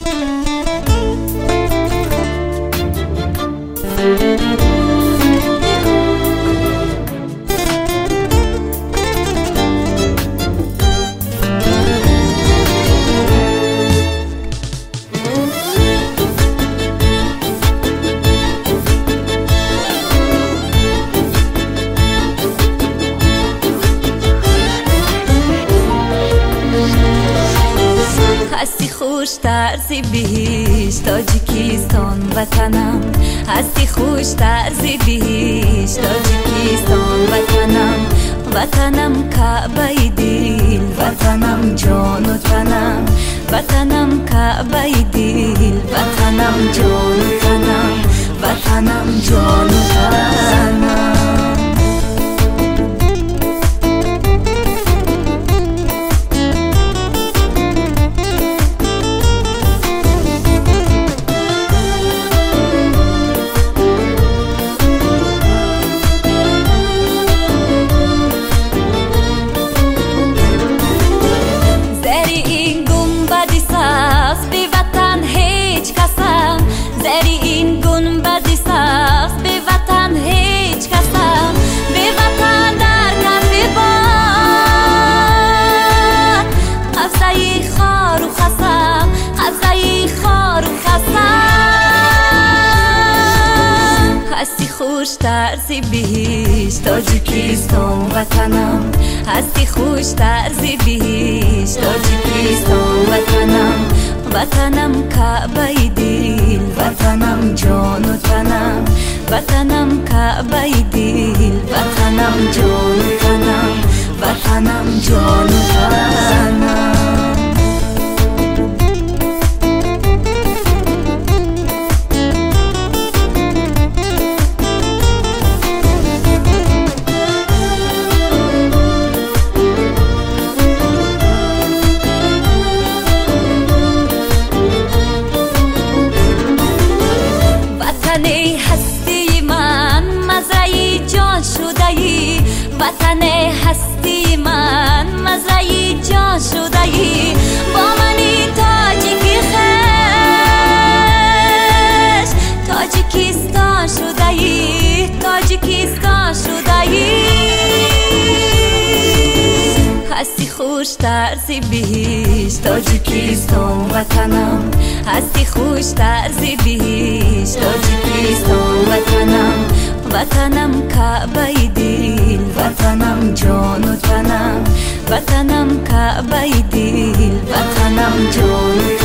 هستی خوشتر زی بهش تاجیکستان وطنم، هستی خوشتر زی بهش تاجیکستان وطنم، وطنم کعبه دل، وطنم جان و تنم، وطنم کعبه دل، وطنم جان و تنم، وطنم جان و تنم. هستی خوشتر زی بهش تاجیکستان وطنم، هستی خوشتر زی بهش تاجیکستان وطنم، وطنم کعبه دل، وطنم جان و تنم، وطنم کعبه دل، وطنم جان و تنم، وطنم جان و تنم. هستی من مزرعه جان شده ای، وطن هستی من مزرعه جان شده ای، با منی تاجیکی خش تاجیکستان شده ای، تاجیکستان شده ای. هستی خوشتر زی بهش تاجیکستان وطنم، هستی خوشتر زی بهش تاجیکستان وطنم، وطنم کعبه دل، وطنم جان و تنم، وطنم کعبه دل، وطنم جان و